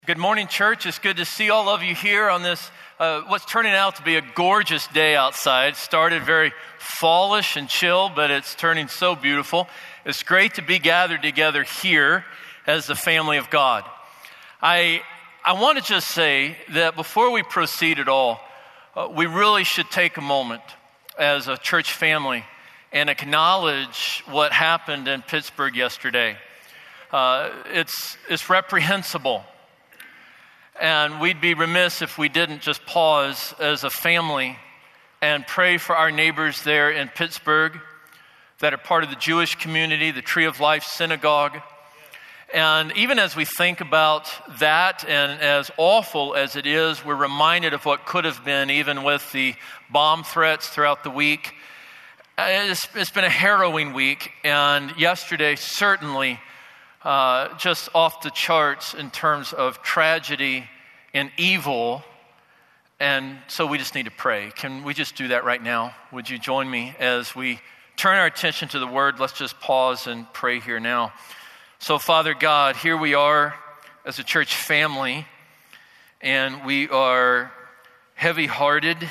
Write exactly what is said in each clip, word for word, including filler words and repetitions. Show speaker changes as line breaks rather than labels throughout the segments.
Good morning, church. It's good to see all of you here on this, uh, what's turning out to be a gorgeous day outside. Started very fallish and chill, but it's turning so beautiful. It's great to be gathered together here as the family of God. I I want to just say that before we proceed at all, uh, we really should take a moment as a church family and acknowledge what happened in Pittsburgh yesterday. Uh, it's it's reprehensible. And we'd be remiss if we didn't just pause as a family and pray for our neighbors there in Pittsburgh that are part of the Jewish community, the Tree of Life Synagogue. And even as we think about that, and as awful as it is, we're reminded of what could have been, even with the bomb threats throughout the week. It's, it's been a harrowing week, and yesterday certainly Uh, just off the charts in terms of tragedy and evil. And so we just need to pray. Can we just do that right now? Would you join me as we turn our attention to the Word? Let's just pause and pray here now. So, Father God, here we are as a church family, and we are heavy-hearted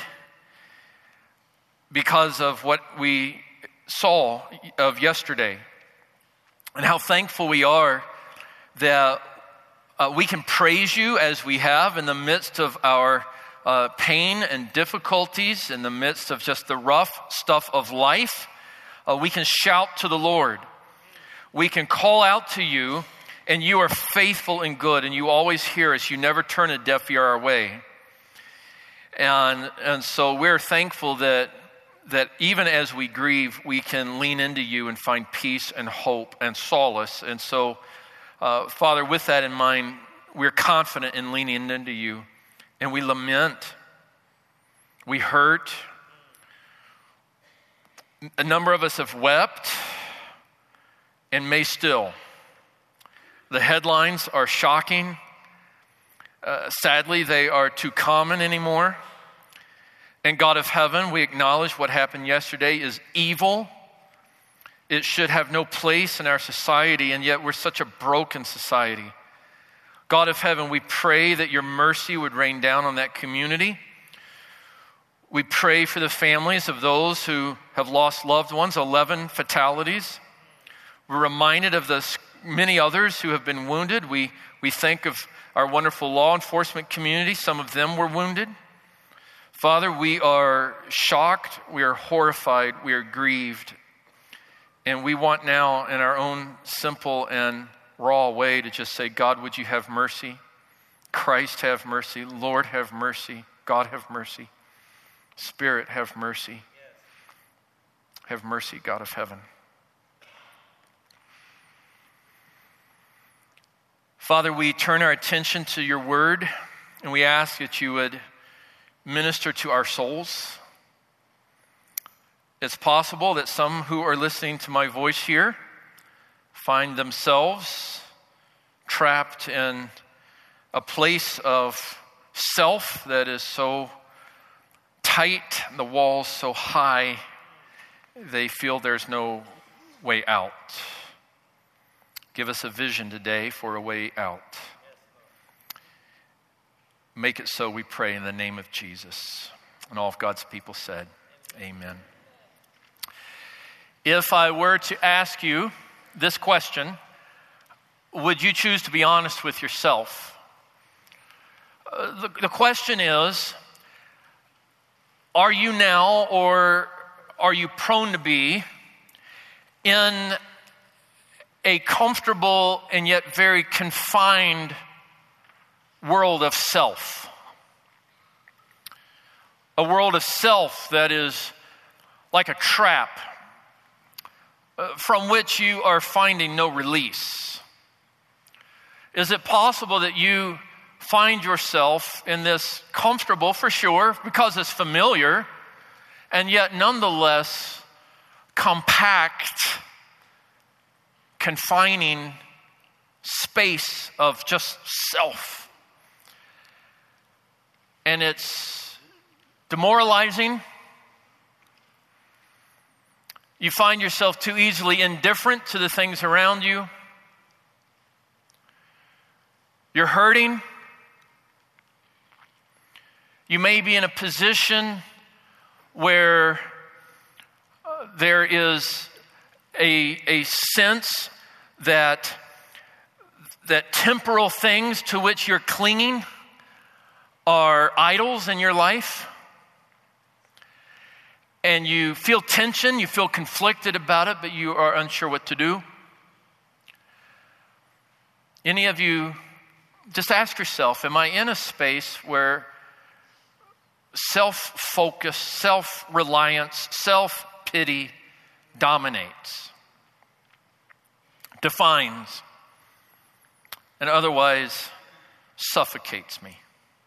because of what we saw of yesterday. And how thankful we are that uh, we can praise you as we have in the midst of our uh, pain and difficulties, in the midst of just the rough stuff of life. Uh, we can shout to the Lord. We can call out to you, and you are faithful and good, and you always hear us. You never turn a deaf ear our way. And, and so we're thankful that that even as we grieve, we can lean into you and find peace and hope and solace. And so, uh, Father, with that in mind, we're confident in leaning into you. And we lament. We hurt. A number of us have wept and may still. The headlines are shocking. Uh, sadly, they are too common anymore. And God of heaven, we acknowledge what happened yesterday is evil. It should have no place in our society, and yet we're such a broken society. God of heaven, we pray that your mercy would rain down on that community. We pray for the families of those who have lost loved ones, eleven fatalities. We're reminded of the many others who have been wounded. We, we think of our wonderful law enforcement community. Some of them were wounded. Father, we are shocked, we are horrified, we are grieved, and we want now in our own simple and raw way to just say, God, would you have mercy? Christ, have mercy. Lord, have mercy. God, have mercy. Spirit, have mercy. Have mercy, God of heaven. Father, we turn our attention to your word, and we ask that you would minister to our souls. It's possible that some who are listening to my voice here find themselves trapped in a place of self that is so tight, the walls so high, they feel there's no way out. Give us a vision today for a way out. Make it so, we pray, in the name of Jesus. And all of God's people said, amen. If I were to ask you this question, would you choose to be honest with yourself? Uh, the, the question is, are you now, or are you prone to be, in a comfortable and yet very confined world of self? A world of self that is like a trap uh, from which you are finding no release. Is it possible that you find yourself in this comfortable, for sure, because it's familiar, and yet nonetheless compact, confining space of just self? And it's demoralizing. You find yourself too easily indifferent to the things around you. You're hurting You may be in a position where uh, there is a, a sense that, that temporal things to which you're clinging are idols in your life. And you feel tension, you feel conflicted about it, but you are unsure what to do. Any of you, just ask yourself, am I in a space where self-focus, self-reliance, self-pity dominates, defines, and otherwise suffocates me?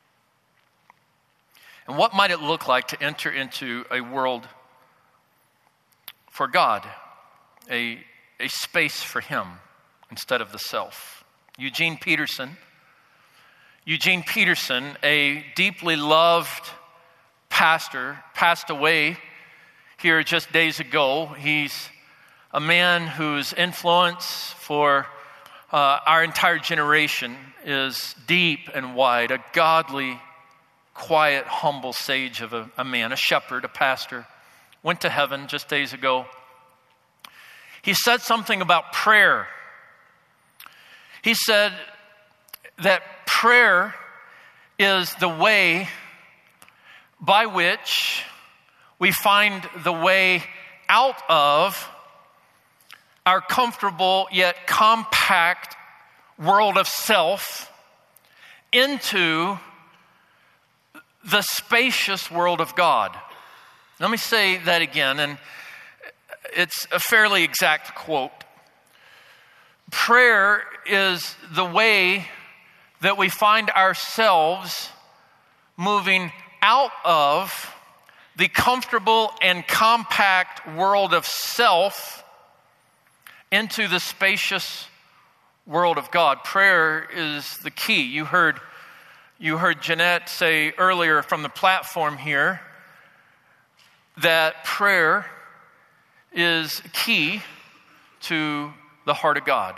And what might it look like to enter into a world for God, a, a space for Him instead of the self? Eugene Peterson, Eugene Peterson, a deeply loved pastor, passed away here just days ago. He's a man whose influence for uh, our entire generation is deep and wide, a godly, quiet, humble sage of a, a man, a shepherd, a pastor, went to heaven just days ago. He said something about prayer. He said that prayer is the way by which we find the way out of our comfortable yet compact world of self into the spacious world of God. Let me say that again, and it's a fairly exact quote. Prayer is the way that we find ourselves moving out of the comfortable and compact world of self into the spacious world of God. Prayer is the key. You heard You heard Jeanette say earlier from the platform here that prayer is key to the heart of God.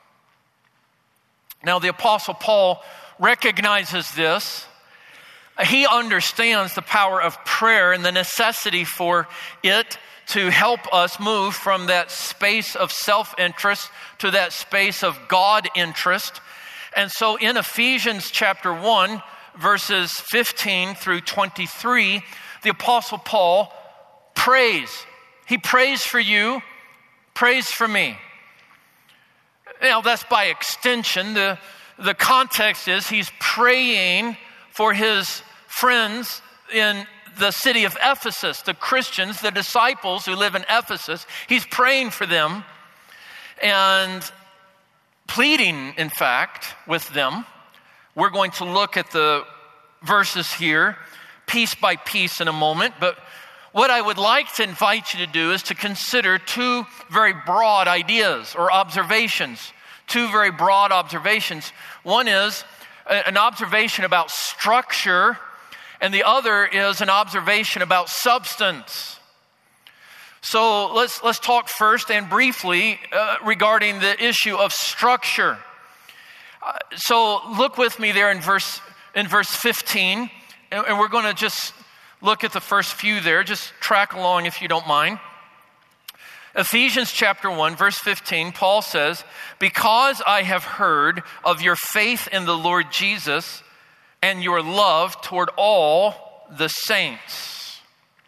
Now, the Apostle Paul recognizes this. He understands the power of prayer and the necessity for it to help us move from that space of self-interest to that space of God interest. And so in Ephesians chapter one, verses fifteen through twenty-three, the Apostle Paul prays. He prays for you, prays for me. Now that's by extension. The, the context is he's praying for his friends in the city of Ephesus, the Christians, the disciples who live in Ephesus. He's praying for them and pleading, in fact, with them. We're going to look at the verses here, piece by piece in a moment, but what I would like to invite you to do is to consider two very broad ideas or observations. Two very broad observations. One is an observation about structure, and the other is an observation about substance. So let's let's talk first and briefly uh, regarding the issue of structure. Uh, so look with me there in verse in verse fifteen, and, and we're going to just look at the first few there. Just track along if you don't mind. Ephesians chapter one, verse fifteen, Paul says, "Because I have heard of your faith in the Lord Jesus and your love toward all the saints,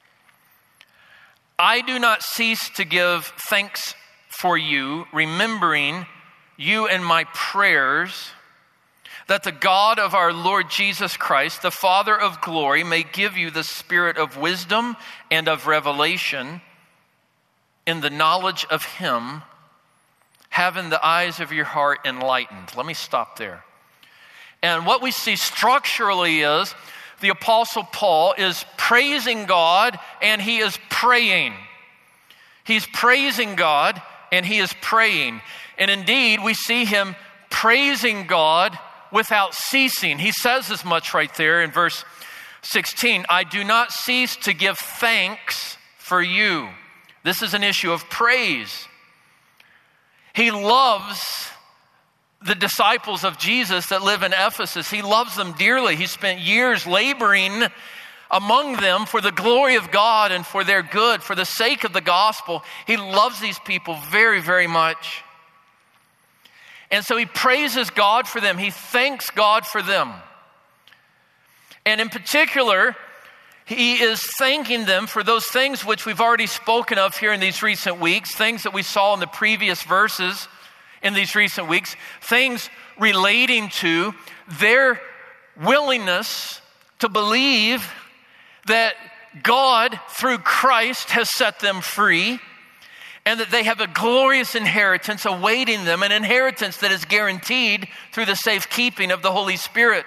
I do not cease to give thanks for you, remembering you in my prayers, that the God of our Lord Jesus Christ, the Father of glory, may give you the spirit of wisdom and of revelation in the knowledge of him, having the eyes of your heart enlightened." Let me stop there. And what we see structurally is the Apostle Paul is praising God and he is praying. He's praising God and he is praying. And indeed, we see him praising God without ceasing. He says as much right there in verse sixteen, "I do not cease to give thanks for you." This is an issue of praise. He loves the disciples of Jesus that live in Ephesus. He loves them dearly. He spent years laboring among them for the glory of God and for their good, for the sake of the gospel. He loves these people very, very much. And so he praises God for them. He thanks God for them. And in particular, he is thanking them for those things which we've already spoken of here in these recent weeks, things that we saw in the previous verses in these recent weeks, things relating to their willingness to believe that God, through Christ, has set them free, and that they have a glorious inheritance awaiting them, an inheritance that is guaranteed through the safekeeping of the Holy Spirit.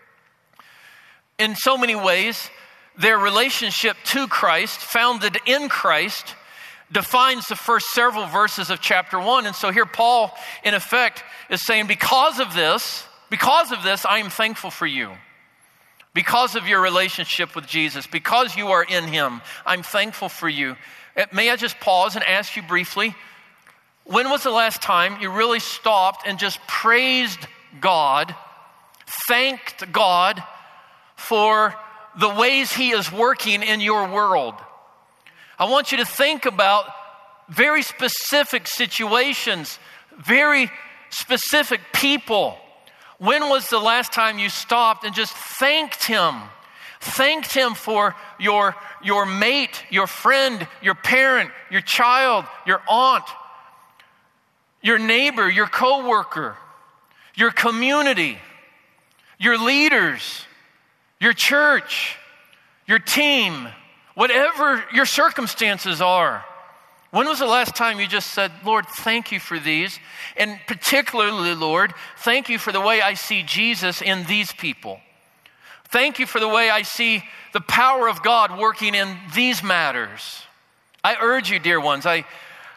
In so many ways, their relationship to Christ, founded in Christ, defines the first several verses of chapter one. And so here Paul, in effect, is saying, because of this, because of this, I am thankful for you. Because of your relationship with Jesus, because you are in him, I'm thankful for you. May I just pause and ask you briefly, when was the last time you really stopped and just praised God, thanked God for the ways he is working in your world? I want you to think about very specific situations, very specific people. When was the last time you stopped and just thanked him? Thanked him for your, your mate, your friend, your parent, your child, your aunt, your neighbor, your coworker, your community, your leaders, your church, your team, whatever your circumstances are. When was the last time you just said, Lord, thank you for these? And particularly, Lord, thank you for the way I see Jesus in these people. Thank you for the way I see the power of God working in these matters. I urge you, dear ones, I,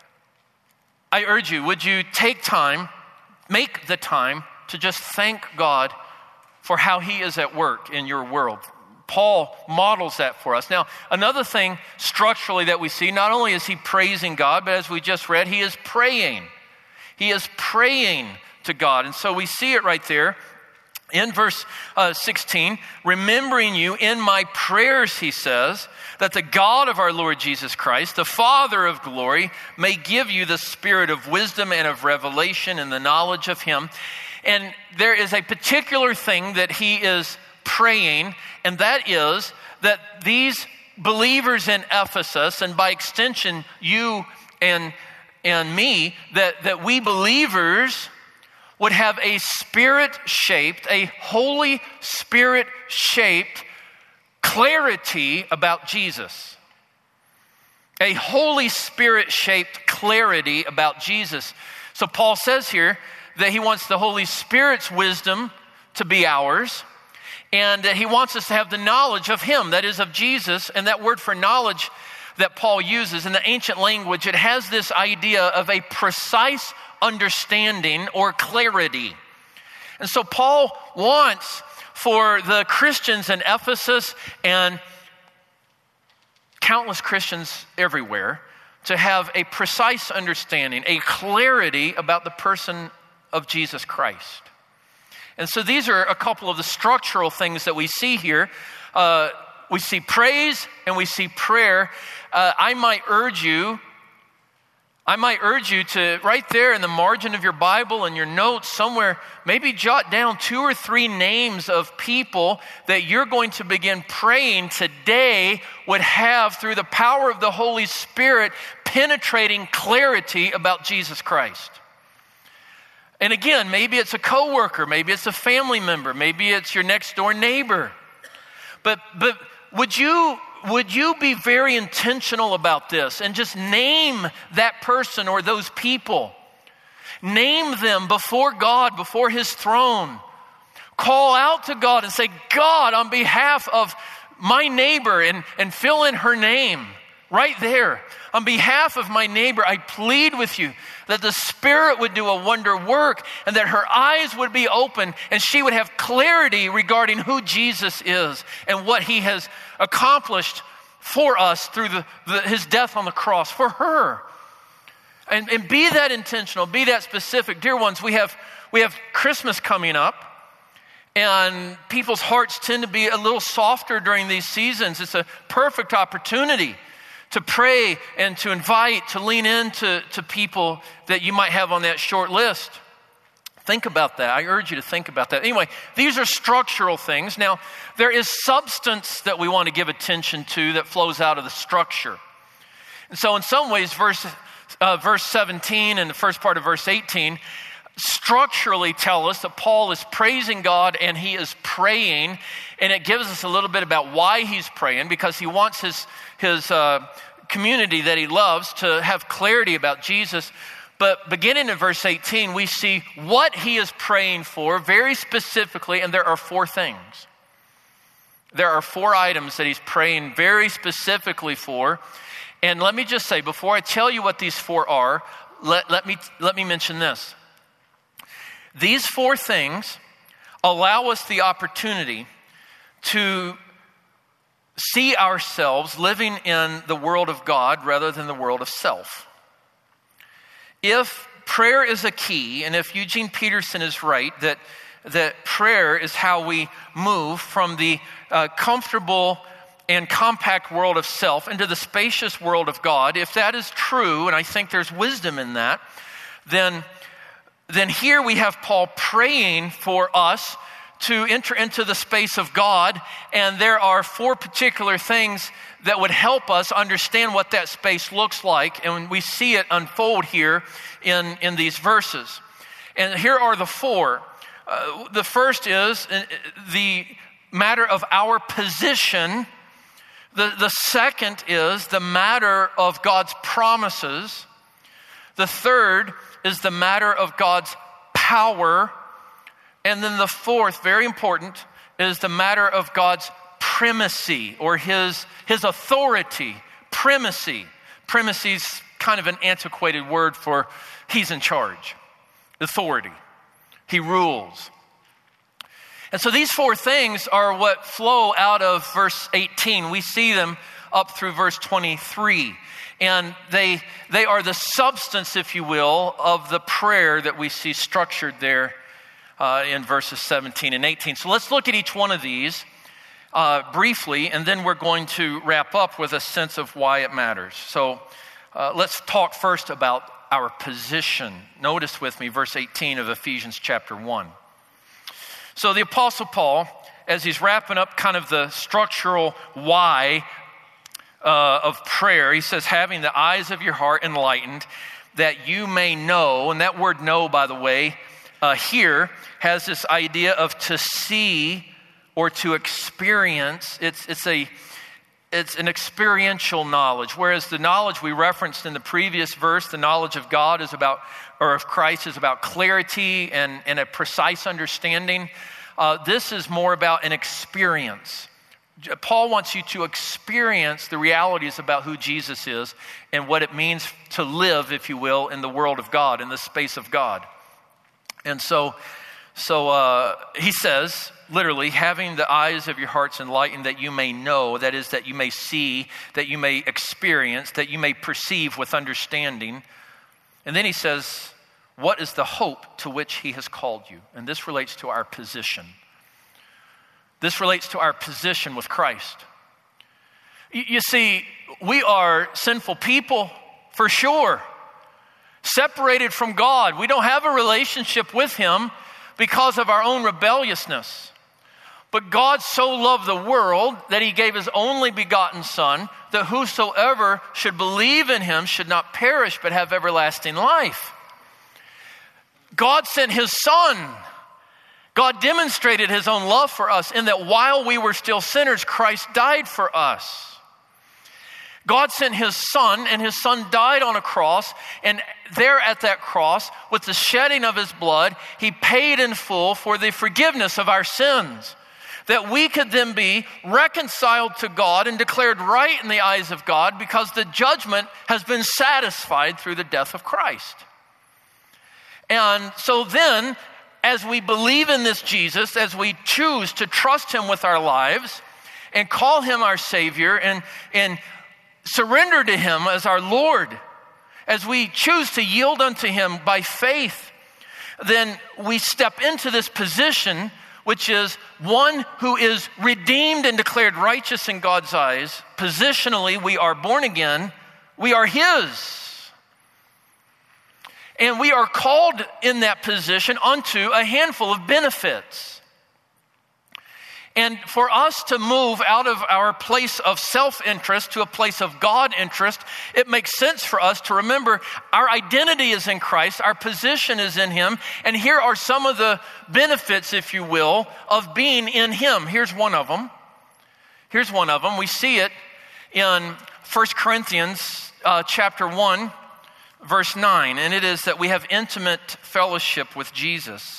I urge you, would you take time, make the time to just thank God for how he is at work in your world. Paul models that for us. Now, another thing structurally that we see, not only is he praising God, but as we just read, he is praying. He is praying to God. And so we see it right there in verse uh, sixteen, remembering you in my prayers, he says, that the God of our Lord Jesus Christ, the Father of glory, may give you the spirit of wisdom and of revelation and the knowledge of him. And there is a particular thing that he is praying, and that is that these believers in Ephesus, and by extension you and, and me, that, that we believers would have a Spirit-shaped, a Holy Spirit-shaped clarity about Jesus. A Holy Spirit-shaped clarity about Jesus. So Paul says here that he wants the Holy Spirit's wisdom to be ours, and that he wants us to have the knowledge of him, that is of Jesus. And that word for knowledge that Paul uses in the ancient language, it has this idea of a precise understanding or clarity. And so Paul wants for the Christians in Ephesus and countless Christians everywhere to have a precise understanding, a clarity about the person of Jesus Christ. And so these are a couple of the structural things that we see here. Uh, we see praise and we see prayer. Uh, I might urge you, I might urge you to, right there in the margin of your Bible and your notes somewhere, maybe jot down two or three names of people that you're going to begin praying today would have, through the power of the Holy Spirit, penetrating clarity about Jesus Christ. And again, maybe it's a coworker, maybe it's a family member, maybe it's your next door neighbor. But but would you would you be very intentional about this and just name that person or those people? Name them before God, before his throne. Call out to God and say, God, on behalf of my neighbor, and, and fill in her name right there. On behalf of my neighbor, I plead with you that the Spirit would do a wonder work and that her eyes would be open and she would have clarity regarding who Jesus is and what he has accomplished for us through the, the, his death on the cross, for her. And, and be that intentional, be that specific. Dear ones, we have, we have Christmas coming up, and people's hearts tend to be a little softer during these seasons. It's a perfect opportunity to pray and to invite, to lean into to people that you might have on that short list. Think about that. I urge you to think about that. Anyway, these are structural things. Now, there is substance that we want to give attention to that flows out of the structure. And so in some ways, verse, uh, verse seventeen and the first part of verse eighteen structurally tell us that Paul is praising God and he is praying, and it gives us a little bit about why he's praying, because he wants his, his uh, community that he loves to have clarity about Jesus. But beginning in verse eighteen, we see what he is praying for very specifically, and there are four things. There are four items that he's praying very specifically for. And let me just say, before I tell you what these four are, let, let me, let me mention this. These four things allow us the opportunity to see ourselves living in the world of God rather than the world of self. If prayer is a key, and if Eugene Peterson is right, that, that prayer is how we move from the uh, comfortable and compact world of self into the spacious world of God, if that is true, and I think there's wisdom in that, then, then here we have Paul praying for us to enter into the space of God, and there are four particular things that would help us understand what that space looks like, and we see it unfold here in, in these verses. And here are the four. Uh, the first is the matter of our position. The, the second is the matter of God's promises. The third is the matter of God's power. And then the fourth, very important, is the matter of God's primacy, or his, his authority. Primacy. Primacy is kind of an antiquated word for he's in charge. Authority. He rules. And so these four things are what flow out of verse eighteen. We see them up through verse twenty-three. And they, they are the substance, if you will, of the prayer that we see structured there uh, in verses seventeen and eighteen. So let's look at each one of these uh, briefly, and then we're going to wrap up with a sense of why it matters. So uh, let's talk first about our position. Notice with me verse eighteen of Ephesians chapter one. So the Apostle Paul, as he's wrapping up kind of the structural why uh, of prayer, he says, having the eyes of your heart enlightened, that you may know, and that word know, by the way, uh, here has this idea of to see or to experience. It's, it's, a, it's an experiential knowledge, whereas the knowledge we referenced in the previous verse, the knowledge of God is about, or of Christ is about clarity and, and a precise understanding. Uh, this is more about an experience. Paul wants you to experience the realities about who Jesus is and what it means to live, if you will, in the world of God, in the space of God. And so, so uh, he says, literally, having the eyes of your hearts enlightened, that you may know, that is, that you may see, that you may experience, that you may perceive with understanding. And then he says, what is the hope to which he has called you? And this relates to our position. This relates to our position with Christ. You see, we are sinful people, for sure. Separated from God. We don't have a relationship with him because of our own rebelliousness. But God so loved the world that he gave his only begotten Son, that whosoever should believe in him should not perish but have everlasting life. God sent his Son. God demonstrated his own love for us in that while we were still sinners, Christ died for us. God sent his Son, and his Son died on a cross, and there at that cross, with the shedding of his blood, he paid in full for the forgiveness of our sins, that we could then be reconciled to God and declared right in the eyes of God because the judgment has been satisfied through the death of Christ. And so then, as we believe in this Jesus, as we choose to trust him with our lives and call him our Savior and, and surrender to him as our Lord, as we choose to yield unto him by faith, then we step into this position, which is one who is redeemed and declared righteous in God's eyes. Positionally, we are born again. We are His. And we are called in that position unto a handful of benefits. And for us to move out of our place of self-interest to a place of God interest, it makes sense for us to remember our identity is in Christ, our position is in Him, and here are some of the benefits, if you will, of being in Him. Here's one of them. Here's one of them. We see it in First Corinthians uh, chapter one, verse nine, and it is that we have intimate fellowship with Jesus.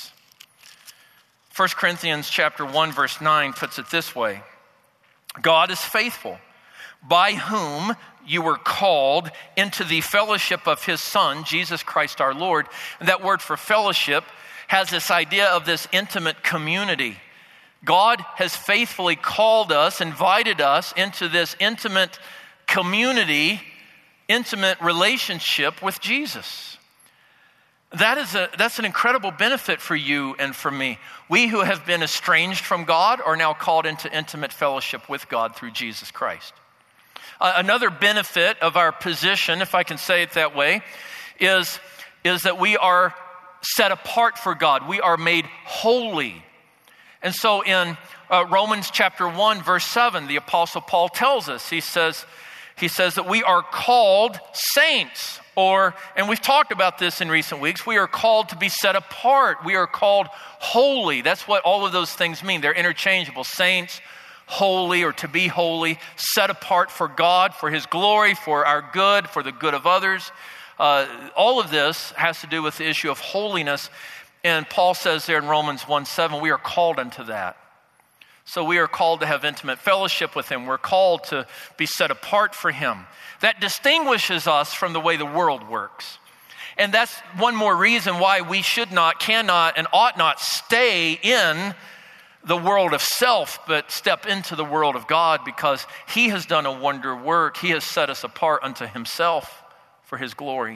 First Corinthians chapter one, verse nine puts it this way. God is faithful, by whom you were called into the fellowship of His Son, Jesus Christ our Lord. And that word for fellowship has this idea of this intimate community. God has faithfully called us, invited us into this intimate community, intimate relationship with Jesus. That is a, that's an incredible benefit for you and for me. We who have been estranged from God are now called into intimate fellowship with God through Jesus Christ. Uh, another benefit of our position, if I can say it that way, is, is that we are set apart for God. We are made holy. And so in uh, Romans chapter one, verse seven, the Apostle Paul tells us, he says, he says that we are called saints. Or, and we've talked about this in recent weeks, we are called to be set apart. We are called holy. That's what all of those things mean. They're interchangeable. Saints, holy, or to be holy, set apart for God, for His glory, for our good, for the good of others. Uh, all of this has to do with the issue of holiness. And Paul says there in Romans one seven, we are called unto that. So we are called to have intimate fellowship with Him. We're called to be set apart for Him. That distinguishes us from the way the world works. And that's one more reason why we should not, cannot, and ought not stay in the world of self, but step into the world of God, because He has done a wonder work. He has set us apart unto Himself for His glory.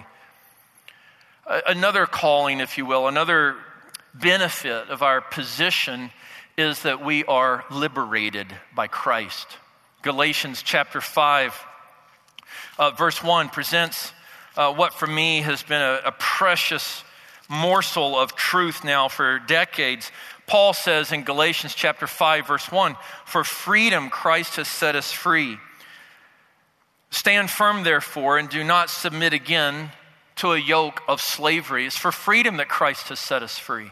Another calling, if you will, another benefit of our position is that we are liberated by Christ. Galatians chapter five, uh, verse one presents uh, what for me has been a, a precious morsel of truth now for decades. Paul says in Galatians chapter five, verse one, for freedom Christ has set us free. Stand firm, therefore, and do not submit again to a yoke of slavery. It's for freedom that Christ has set us free.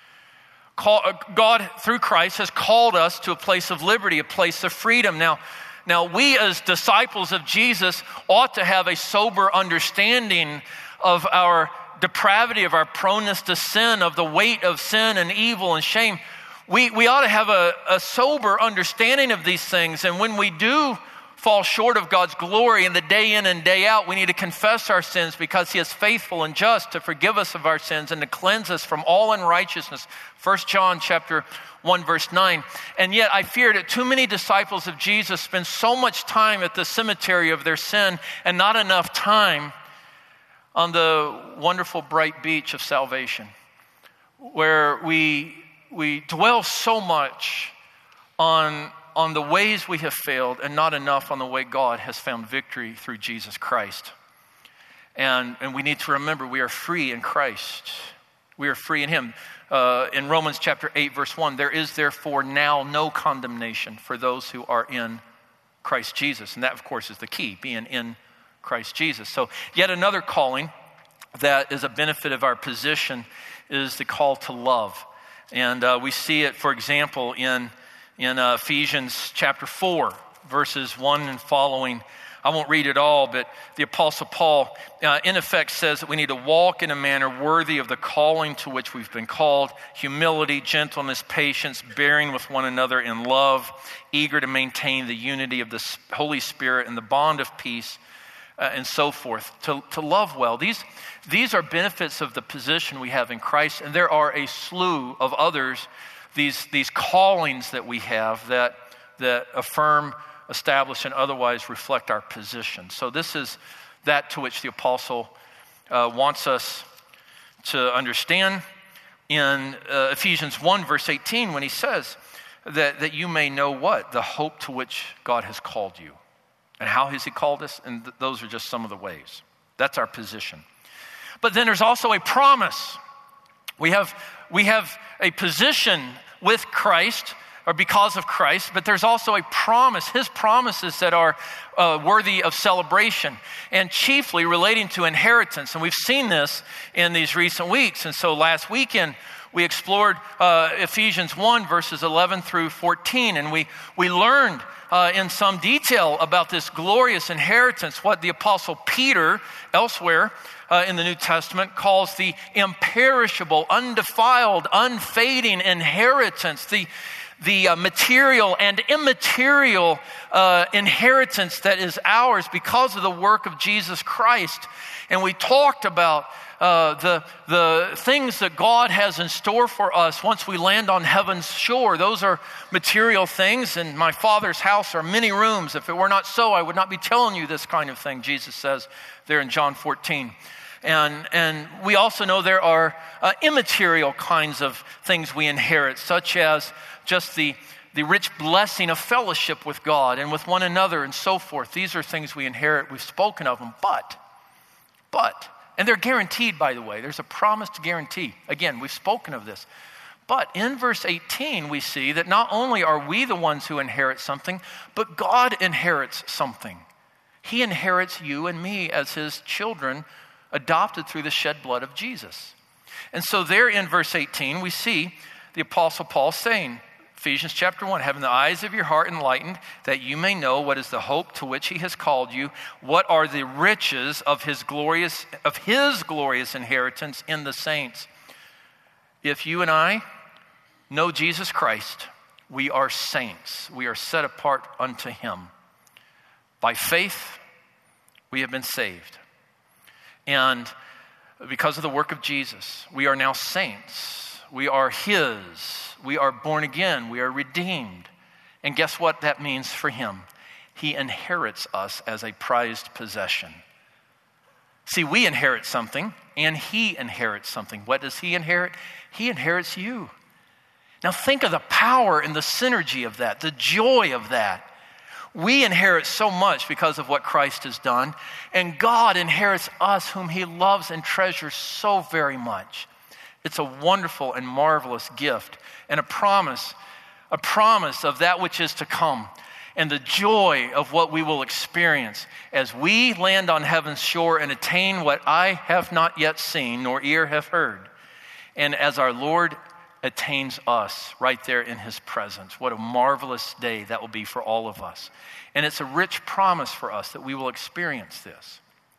God, through Christ, has called us to a place of liberty, a place of freedom. Now, now we as disciples of Jesus ought to have a sober understanding of our depravity, of our proneness to sin, of the weight of sin and evil and shame. We, we ought to have a, a sober understanding of these things. And when we do fall short of God's glory in the day in and day out, we need to confess our sins, because He is faithful and just to forgive us of our sins and to cleanse us from all unrighteousness. First John chapter one, verse nine. And yet I fear that too many disciples of Jesus spend so much time at the cemetery of their sin and not enough time on the wonderful bright beach of salvation, where we, we dwell so much on on the ways we have failed and not enough on the way God has found victory through Jesus Christ. And, and we need to remember we are free in Christ. We are free in Him. Uh, in Romans chapter eight, verse one, there is therefore now no condemnation for those who are in Christ Jesus. And that, of course, is the key, being in Christ Jesus. So yet another calling that is a benefit of our position is the call to love. And uh, we see it, for example, in In uh, Ephesians chapter four, verses one and following. I won't read it all, but the Apostle Paul, uh, in effect, says that we need to walk in a manner worthy of the calling to which we've been called: humility, gentleness, patience, bearing with one another in love, eager to maintain the unity of the Holy Spirit and the bond of peace, uh, and so forth. To, to love well. These, these are benefits of the position we have in Christ, and there are a slew of others. These, these callings that we have that, that affirm, establish, and otherwise reflect our position. So this is that to which the apostle uh, wants us to understand. in uh, Ephesians one, verse eighteen, when he says that, that you may know what? The hope to which God has called you. And how has he called us? And th- those are just some of the ways. That's our position. But then there's also a promise. We have, we have a position with Christ, or because of Christ, but there's also a promise, his promises that are uh, worthy of celebration, and chiefly relating to inheritance. And we've seen this in these recent weeks. And so last weekend, we explored uh, Ephesians one, verses eleven through fourteen, and we, we learned uh, in some detail about this glorious inheritance, what the Apostle Peter elsewhere uh, in the New Testament calls the imperishable, undefiled, unfading inheritance, the the uh, material and immaterial uh, inheritance that is ours because of the work of Jesus Christ. And we talked about uh, the, the things that God has in store for us once we land on heaven's shore. Those are material things. In my Father's house are many rooms. If it were not so, I would not be telling you this kind of thing, Jesus says there in John fourteen. And, and we also know there are uh, immaterial kinds of things we inherit, such as just the, the rich blessing of fellowship with God and with one another and so forth. These are things we inherit. We've spoken of them, but, but, and they're guaranteed, by the way. There's a promise to guarantee. Again, we've spoken of this. But in verse eighteen, we see that not only are we the ones who inherit something, but God inherits something. He inherits you and me as his children, adopted through the shed blood of Jesus. And so there in verse eighteen, we see the Apostle Paul saying, Ephesians chapter one, having the eyes of your heart enlightened, that you may know what is the hope to which he has called you, what are the riches of his glorious, of his glorious inheritance in the saints. If you and I know Jesus Christ, we are saints. We are set apart unto him. By faith, we have been saved. And because of the work of Jesus, we are now saints. We are his. We are born again. We are redeemed. And guess what that means for him? He inherits us as a prized possession. See, we inherit something, and he inherits something. What does he inherit? He inherits you. Now think of the power and the synergy of that, the joy of that. We inherit so much because of what Christ has done, and God inherits us whom he loves and treasures so very much. It's a wonderful and marvelous gift and a promise, a promise of that which is to come and the joy of what we will experience as we land on heaven's shore and attain what eye have not yet seen nor ear have heard. And as our Lord attains us right there in his presence. What a marvelous day that will be for all of us. And it's a rich promise for us that we will experience this.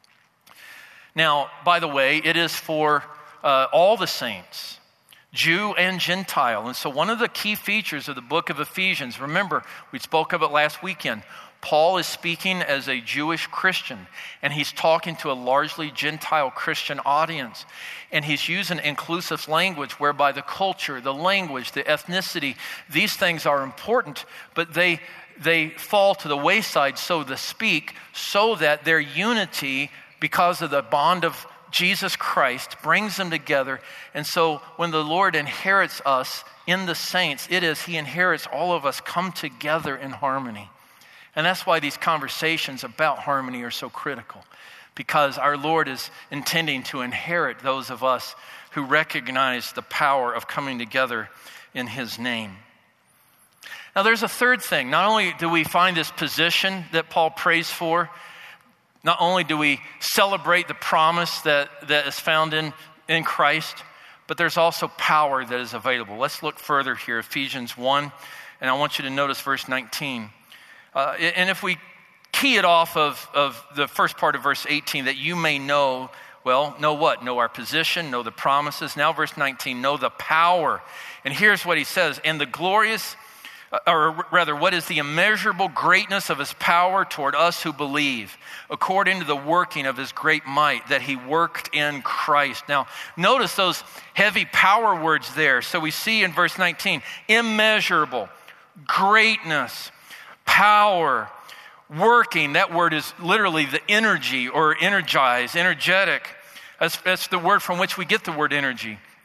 Now, by the way, it is for uh, all the saints, Jew and Gentile. And so one of the key features of the book of Ephesians, remember, we spoke of it last weekend, Paul is speaking as a Jewish Christian, and he's talking to a largely Gentile Christian audience. And he's using inclusive language whereby the culture, the language, the ethnicity, these things are important, but they, they fall to the wayside, so to speak, so that their unity, because of the bond of Jesus Christ, brings them together. And so when the Lord inherits us in the saints, it is he inherits all of us come together in harmony. And that's why these conversations about harmony are so critical, because our Lord is intending to inherit those of us who recognize the power of coming together in his name. Now there's a third thing. Not only do we find this position that Paul prays for, not only do we celebrate the promise that, that is found in, in Christ, but there's also power that is available. Let's look further here, Ephesians one, and I want you to notice verse nineteen. Uh, and if we key it off of, of the first part of verse eighteen, that you may know, well, know what? Know our position, know the promises. Now verse nineteen, know the power. And here's what he says, and the glorious, or rather, what is the immeasurable greatness of his power toward us who believe, according to the working of his great might that he worked in Christ. Now, notice those heavy power words there. So we see in verse nineteen, immeasurable, greatness, power, working. That word is literally the energy or energize, energetic. That's, that's the word from which we get the word energy.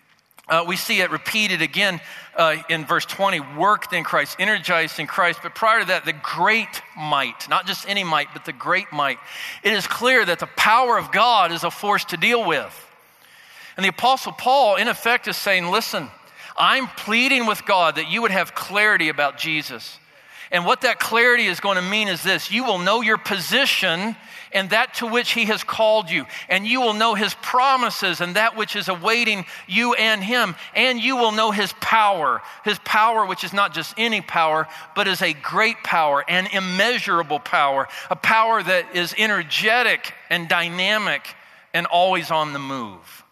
Uh, we see it repeated again uh, in verse twenty, worked in Christ, energized in Christ. But prior to that, the great might, not just any might, but the great might. It is clear that the power of God is a force to deal with. And the Apostle Paul, in effect, is saying, listen, I'm pleading with God that you would have clarity about Jesus. And what that clarity is going to mean is this: you will know your position and that to which he has called you. And you will know his promises and that which is awaiting you and him. And you will know his power. His power, which is not just any power, but is a great power, an immeasurable power. A power that is energetic and dynamic and always on the move.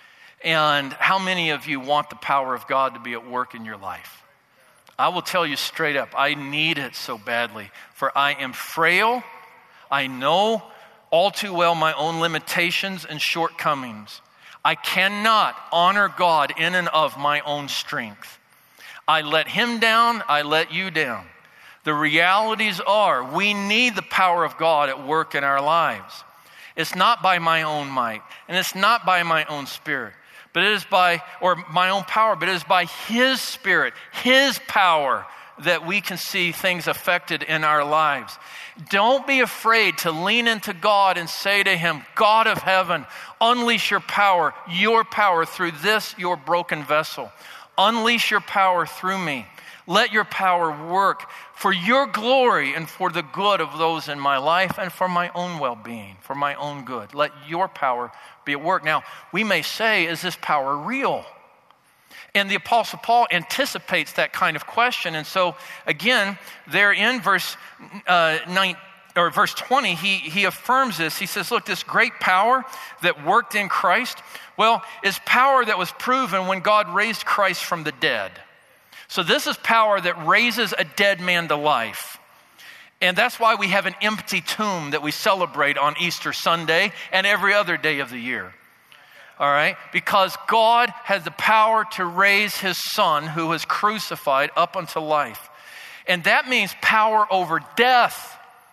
And how many of you want the power of God to be at work in your life? I will tell you straight up, I need it so badly. For I am frail. I know all too well my own limitations and shortcomings. I cannot honor God in and of my own strength. I let him down, I let you down. The realities are we need the power of God at work in our lives. It's not by my own might, and it's not by my own spirit, but it is by, or my own power, but it is by his spirit, his power, that we can see things affected in our lives. Don't be afraid to lean into God and say to him, God of heaven, unleash your power, your power through this, your broken vessel. Unleash your power through me. Let your power work for your glory and for the good of those in my life and for my own well-being, for my own good. Let your power be at work. Now, we may say, is this power real? And the Apostle Paul anticipates that kind of question. And so, again, there in verse uh, nine, or verse twenty, he, he affirms this. He says, look, this great power that worked in Christ, well, is power that was proven when God raised Christ from the dead. So this is power that raises a dead man to life. And that's why we have an empty tomb that we celebrate on Easter Sunday and every other day of the year. All right? Because God has the power to raise his son who was crucified up unto life. And that means power over death.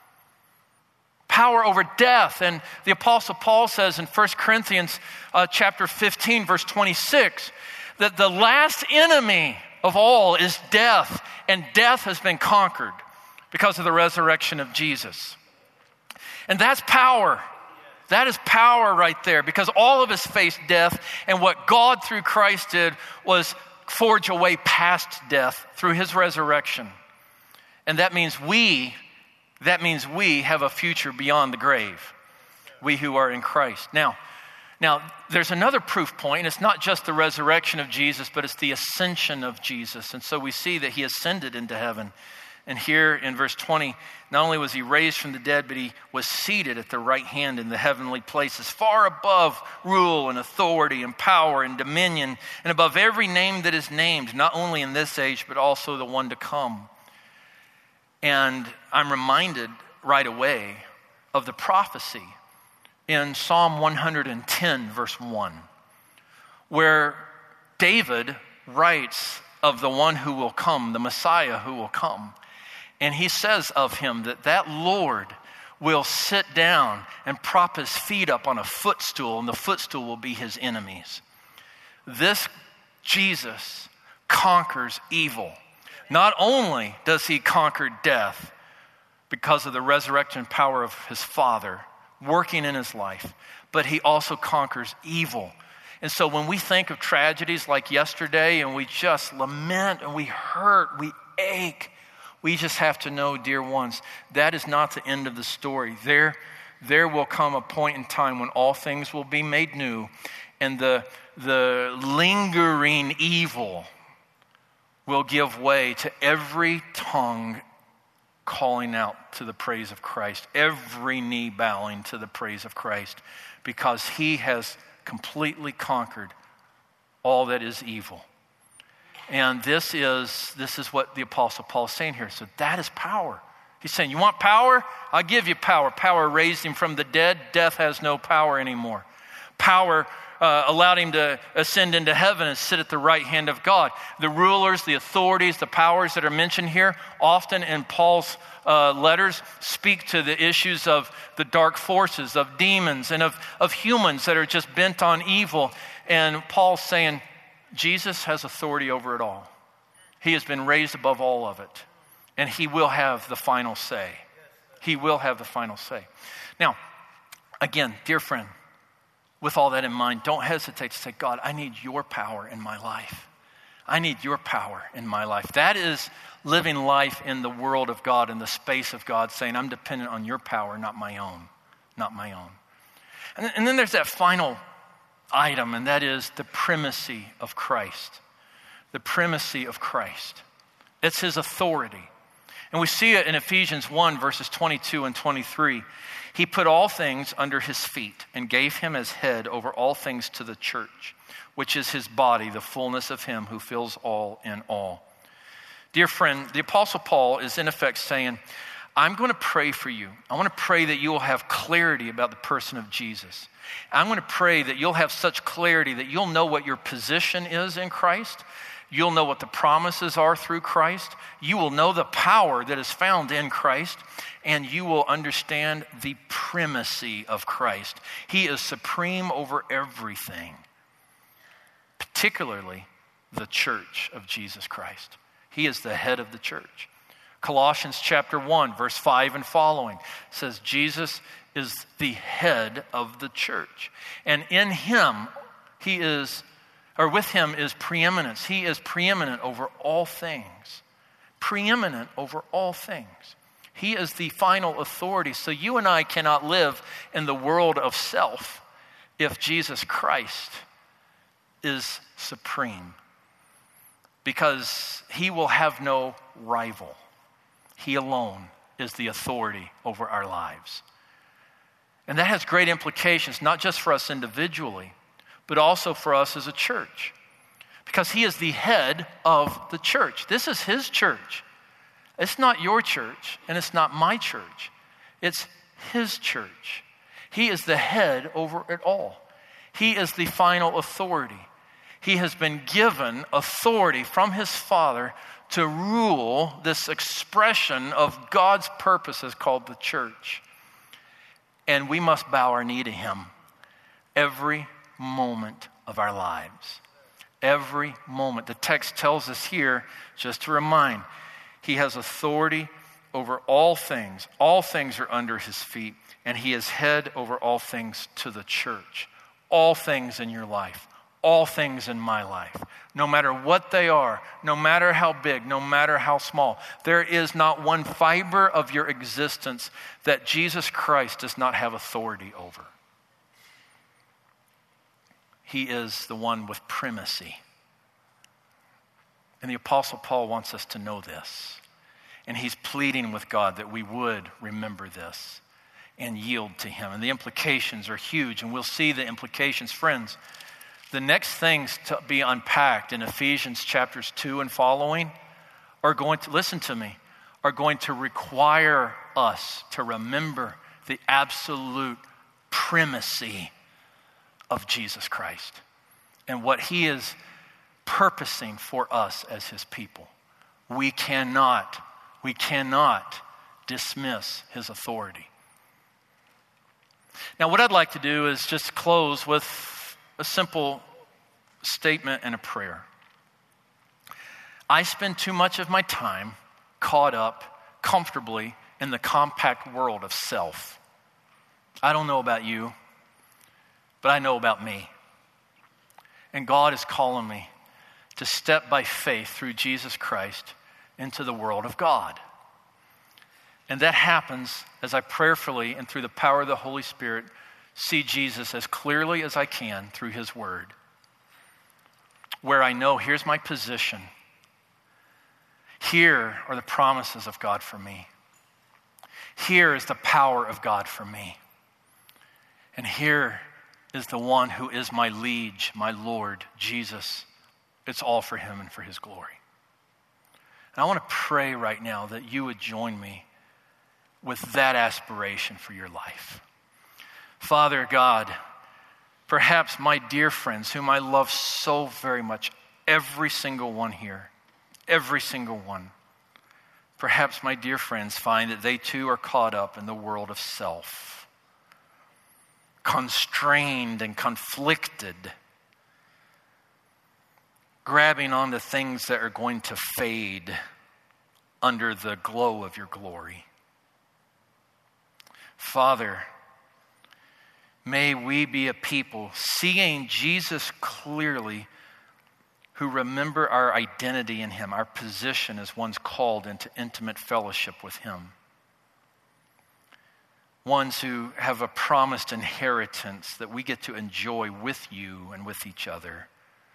Power over death. And the Apostle Paul says in First Corinthians uh, chapter fifteen, verse twenty-six, that the last enemy of all is death. And death has been conquered because of the resurrection of Jesus. And that's power. That is power right there, because all of us faced death, and what God through Christ did was forge a way past death through his resurrection. And that means we, that means we have a future beyond the grave, we who are in Christ. Now, now there's another proof point. It's not just the resurrection of Jesus, but it's the ascension of Jesus. And so we see that he ascended into heaven. And here in verse twenty, not only was he raised from the dead, but he was seated at the right hand in the heavenly places, far above rule and authority and power and dominion, and above every name that is named, not only in this age, but also the one to come. And I'm reminded right away of the prophecy in Psalm one hundred ten, verse one, where David writes of the one who will come, the Messiah who will come. And he says of him that that Lord will sit down and prop his feet up on a footstool, and the footstool will be his enemies. This Jesus conquers evil. Not only does he conquer death because of the resurrection power of his Father working in his life, but he also conquers evil. And so when we think of tragedies like yesterday and we just lament and we hurt, we ache, we just have to know, dear ones, that is not the end of the story. There, there will come a point in time when all things will be made new, and the, the lingering evil will give way to every tongue calling out to the praise of Christ, every knee bowing to the praise of Christ, because he has completely conquered all that is evil. And this is this is what the Apostle Paul is saying here. So that is power. He's saying, you want power? I'll give you power. Power raised him from the dead. Death has no power anymore. Power uh, allowed him to ascend into heaven and sit at the right hand of God. The rulers, the authorities, the powers that are mentioned here, often in Paul's uh, letters, speak to the issues of the dark forces, of demons, and of, of humans that are just bent on evil. And Paul's saying, Jesus has authority over it all. He has been raised above all of it. And he will have the final say. He will have the final say. Now, again, dear friend, with all that in mind, don't hesitate to say, God, I need your power in my life. I need your power in my life. That is living life in the world of God, in the space of God, saying, I'm dependent on your power, not my own, not my own. And, and then there's that final item, and that is the primacy of Christ. The primacy of Christ. It's his authority. And we see it in Ephesians one, verses twenty-two and twenty-three. He put all things under his feet and gave him as head over all things to the church, which is his body, the fullness of him who fills all in all. Dear friend, the Apostle Paul is in effect saying, I'm going to pray for you. I want to pray that you will have clarity about the person of Jesus. I'm going to pray that you'll have such clarity that you'll know what your position is in Christ. You'll know what the promises are through Christ. You will know the power that is found in Christ. And you will understand the primacy of Christ. He is supreme over everything, particularly the church of Jesus Christ. He is the head of the church. Colossians chapter one, verse five and following says Jesus is the head of the church. And in him, he is, or with him is preeminence. He is preeminent over all things. Preeminent over all things. He is the final authority. So you and I cannot live in the world of self if Jesus Christ is supreme. Because he will have no rival. He alone is the authority over our lives. And that has great implications, not just for us individually, but also for us as a church. Because he is the head of the church. This is his church. It's not your church, and it's not my church. It's his church. He is the head over it all. He is the final authority. He has been given authority from his Father to rule this expression of God's purposes called the church. And we must bow our knee to him every moment of our lives. Every moment. The text tells us here, just to remind, he has authority over all things. All things are under his feet, and he is head over all things to the church. All things in your life. All things in my life, no matter what they are, no matter how big, no matter how small, there is not one fiber of your existence that Jesus Christ does not have authority over. He is the one with primacy. And the Apostle Paul wants us to know this. And he's pleading with God that we would remember this and yield to him. And the implications are huge, and we'll see the implications, friends. The next things to be unpacked in Ephesians chapters two and following are going to, listen to me, are going to require us to remember the absolute primacy of Jesus Christ and what he is purposing for us as his people. We cannot, we cannot dismiss his authority. Now, what I'd like to do is just close with a simple statement and a prayer. I spend too much of my time caught up comfortably in the compact world of self. I don't know about you, but I know about me. And God is calling me to step by faith through Jesus Christ into the world of God. And that happens as I prayerfully and through the power of the Holy Spirit see Jesus as clearly as I can through his word. Where I know, here's my position. Here are the promises of God for me. Here is the power of God for me. And here is the one who is my liege, my Lord, Jesus. It's all for him and for his glory. And I want to pray right now that you would join me with that aspiration for your life. Father God, perhaps my dear friends whom I love so very much, every single one here, every single one, perhaps my dear friends find that they too are caught up in the world of self, constrained and conflicted. grabbing onto things that are going to fade under the glow of your glory. Father, may we be a people seeing Jesus clearly, who remember our identity in him, our position as ones called into intimate fellowship with him. Ones who have a promised inheritance that we get to enjoy with you and with each other.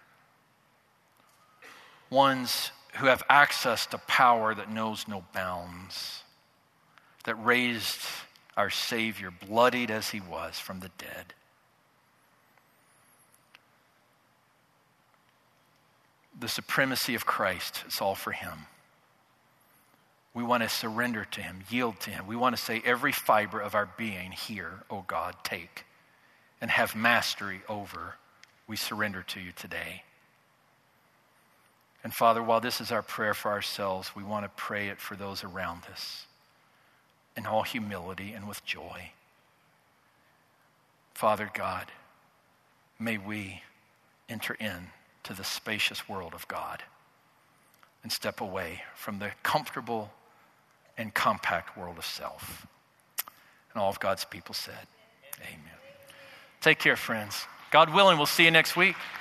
Ones who have access to power that knows no bounds, that raised our Savior, bloodied as he was, from the dead. The supremacy of Christ is all for him. We want to surrender to him, yield to him. We want to say, every fiber of our being here, oh God, take and have mastery over. We surrender to you today. And Father, while this is our prayer for ourselves, we want to pray it for those around us in all humility and with joy. Father God, may we enter in to the spacious world of God and step away from the comfortable and compact world of self. And all of God's people said, amen. Take care, friends. God willing, we'll see you next week.